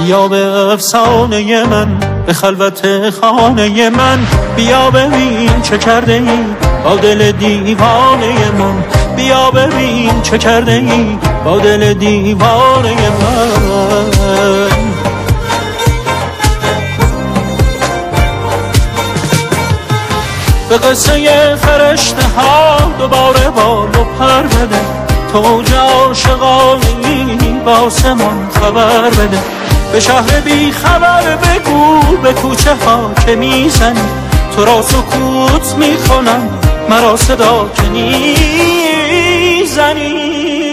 بیا به افسانه من، به خلوت خانه من. بیا ببین چه کرده ای با دل دیوانه من. بیا ببین چه کرده ای با دل دیوانه من. به قصه فرشته ها دوباره بال و پر بده. تو عاشقانه‌ای با آسمان خبر بده. به شهر بی خبر بگو به کوچه ها که میزنی. تو را سکوت میکنم مرا صدا که نیزنی.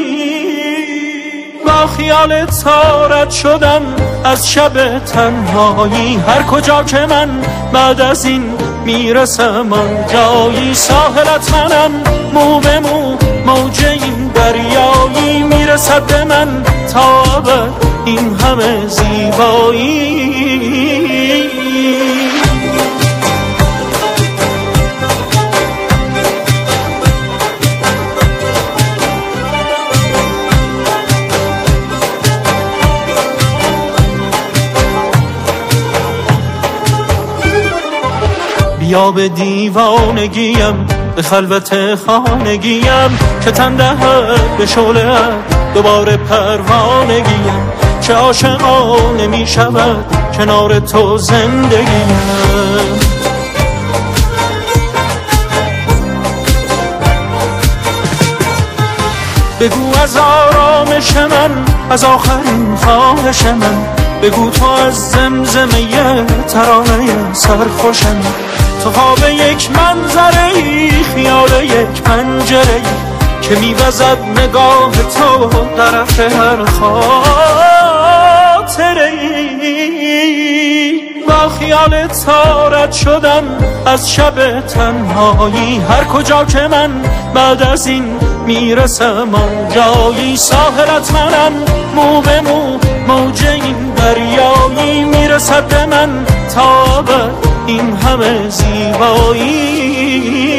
با خیال تارت شدم از شب تنهایی. هر کجا که من بعد از این میرسم آن جایی. ساحلت منم مو به مو موج این دریایی. میرسد به من تا ابد این همه زیبایی. بیا به دیوانگیم، به خلوت خانگیم که تن دهد به شعله دوباره پروانگیم. چه عاشقانه می شود کنار تو زندگیم. بگو از آرامش من، از آخرین خواهش من. بگو تو از زمزمه ترانه سرخوشم. تو خواب یک منظره، خیال یک پنجره که میوزد نگاه تو طرف هر خاطره. با خیال تارت شدم از شب تنهایی. هر کجا که من بعد از این میرسم آن جایی. ساحلت منم مو به مو موج این دریایی. میرسد به من تا ابد این همه زیبایی.